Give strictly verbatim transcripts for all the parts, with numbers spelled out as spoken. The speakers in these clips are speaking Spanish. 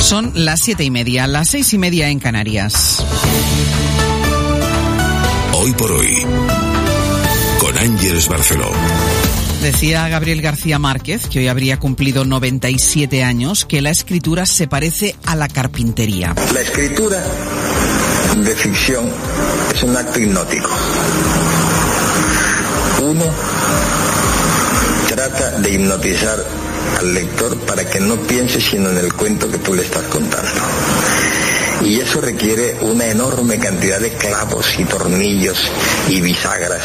Son las siete y media, las seis y media en Canarias. Hoy por hoy, con Ángeles Barceló. Decía Gabriel García Márquez, que hoy habría cumplido noventa y siete años, que la escritura se parece a la carpintería. La escritura de ficción es un acto hipnótico. Uno trata de hipnotizar al lector para que no piense sino en el cuento que tú le estás contando. Y eso requiere una enorme cantidad de clavos y tornillos y bisagras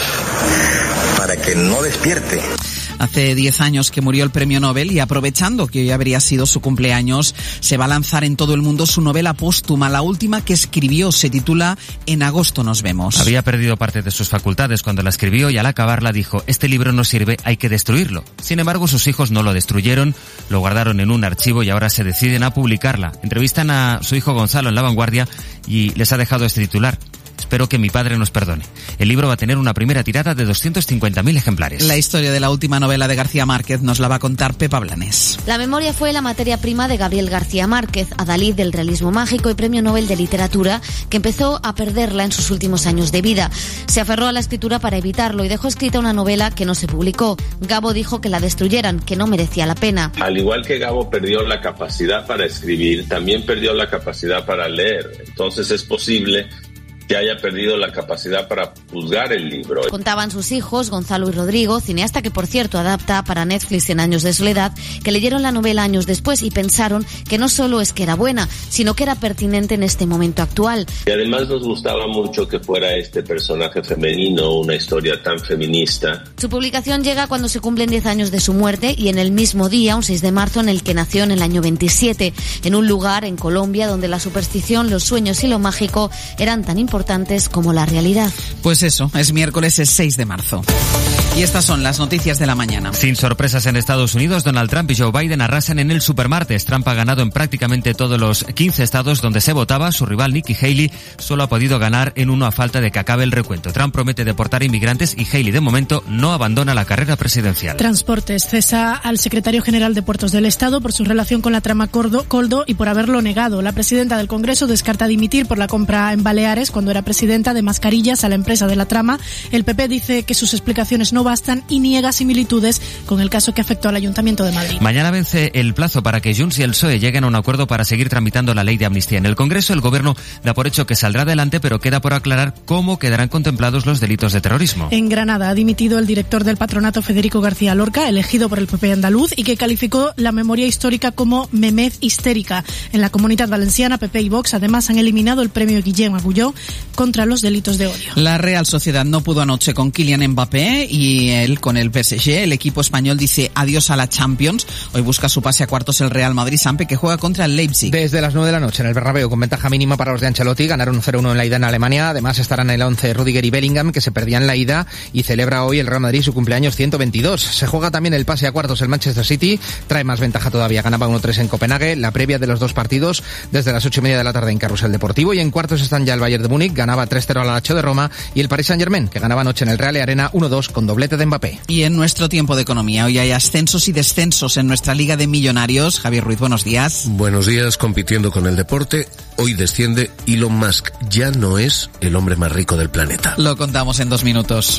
para que no despierte. Hace diez años que murió el premio Nobel y aprovechando que hoy habría sido su cumpleaños, se va a lanzar en todo el mundo su novela póstuma, la última que escribió. Se titula En agosto nos vemos. Había perdido parte de sus facultades cuando la escribió y al acabarla dijo: este libro no sirve, hay que destruirlo. Sin embargo, sus hijos no lo destruyeron, lo guardaron en un archivo y ahora se deciden a publicarla. Entrevistan a su hijo Gonzalo en La Vanguardia y les ha dejado este titular: espero que mi padre nos perdone. El libro va a tener una primera tirada de doscientos cincuenta mil ejemplares. La historia de la última novela de García Márquez nos la va a contar Pepa Blanes. La memoria fue la materia prima de Gabriel García Márquez, adalid del realismo mágico y premio Nobel de Literatura, que empezó a perderla en sus últimos años de vida. Se aferró a la escritura para evitarlo y dejó escrita una novela que no se publicó. Gabo dijo que la destruyeran, que no merecía la pena. Al igual que Gabo perdió la capacidad para escribir, también perdió la capacidad para leer. Entonces es posible que haya perdido la capacidad para juzgar el libro. Contaban sus hijos, Gonzalo y Rodrigo, cineasta que por cierto adapta para Netflix Cien años de soledad, que leyeron la novela años después y pensaron que no solo es que era buena, sino que era pertinente en este momento actual. Y además nos gustaba mucho que fuera este personaje femenino, una historia tan feminista. Su publicación llega cuando se cumplen diez años de su muerte y en el mismo día, un seis de marzo, en el que nació en el año veintisiete, en un lugar en Colombia donde la superstición, los sueños y lo mágico eran tan importantes importantes como la realidad. Pues eso, es miércoles, es seis de marzo. Y estas son las noticias de la mañana. Sin sorpresas en Estados Unidos, Donald Trump y Joe Biden arrasan en el supermartes. Trump ha ganado en prácticamente todos los quince estados donde se votaba. Su rival Nikki Haley solo ha podido ganar en uno a falta de que acabe el recuento. Trump promete deportar inmigrantes y Haley de momento no abandona la carrera presidencial. Transportes cesa al secretario general de Puertos del Estado por su relación con la trama Coldo y por haberlo negado. La presidenta del Congreso descarta dimitir por la compra en Baleares cuando era presidenta de mascarillas a la empresa de la trama. El P P dice que sus explicaciones no bastan y niega similitudes con el caso que afectó al Ayuntamiento de Madrid. Mañana vence el plazo para que Junts y el P S O E lleguen a un acuerdo para seguir tramitando la ley de amnistía. En el Congreso, el Gobierno da por hecho que saldrá adelante, pero queda por aclarar cómo quedarán contemplados los delitos de terrorismo. En Granada ha dimitido el director del patronato, Federico García Lorca, elegido por el P P andaluz, y que calificó la memoria histórica como memez histérica. En la Comunidad Valenciana, P P y Vox además han eliminado el premio Guillem Agulló contra los delitos de odio. La Real Sociedad no pudo anoche con Kylian Mbappé y él con el P S G. El equipo español dice adiós a la Champions. Hoy busca su pase a cuartos el Real Madrid, Sampe, que juega contra el Leipzig. Desde las nueve de la noche en el Bernabéu, con ventaja mínima para los de Ancelotti. Ganaron cero uno en la ida en Alemania. Además estarán en el once Rüdiger y Bellingham, que se perdían la ida, y celebra hoy el Real Madrid su cumpleaños ciento veintidós. Se juega también el pase a cuartos el Manchester City. Trae más ventaja todavía. Ganaba uno tres en Copenhague. La previa de los dos partidos desde las ocho y media de la tarde en Carrusel Deportivo. Y en cuartos están ya el Bayern de Múnich. Ganaba tres cero al Lazio de Roma. Y el Paris Saint-Germain, que ganaba anoche en el Real Arena uno dos con doblete de Mbappé. Y en nuestro tiempo de economía, hoy hay ascensos y descensos en nuestra Liga de Millonarios. Javier Ruiz, buenos días. Buenos días. Compitiendo con el deporte, hoy desciende Elon Musk. Ya no es el hombre más rico del planeta. Lo contamos en dos minutos.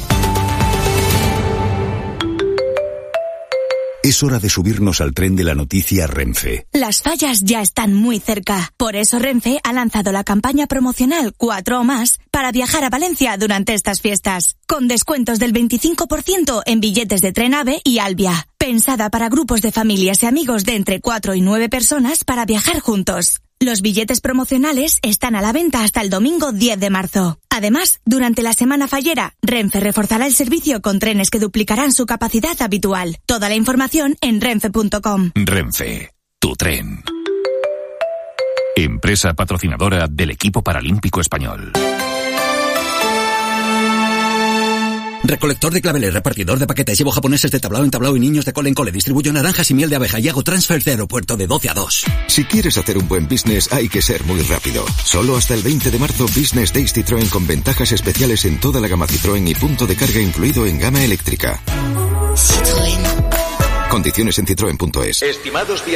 Es hora de subirnos al tren de la noticia Renfe. Las fallas ya están muy cerca. Por eso Renfe ha lanzado la campaña promocional cuatro o más para viajar a Valencia durante estas fiestas. Con descuentos del veinticinco por ciento en billetes de tren AVE y Albia. Pensada para grupos de familias y amigos de entre cuatro y nueve personas para viajar juntos. Los billetes promocionales están a la venta hasta el domingo diez de marzo. Además, durante la semana fallera, Renfe reforzará el servicio con trenes que duplicarán su capacidad habitual. Toda la información en renfe punto com. Renfe, tu tren. Empresa patrocinadora del equipo paralímpico español. Recolector de claveles, repartidor de paquetes, llevo japoneses de tablao en tablao y niños de cole en cole, distribuyo naranjas y miel de abeja y hago transfers de aeropuerto de doce a dos. Si quieres hacer un buen business hay que ser muy rápido. Solo hasta el veinte de marzo Business Days Citroën con ventajas especiales en toda la gama Citroën y punto de carga incluido en gama eléctrica. Citroën. Condiciones en citroen punto es. Estimados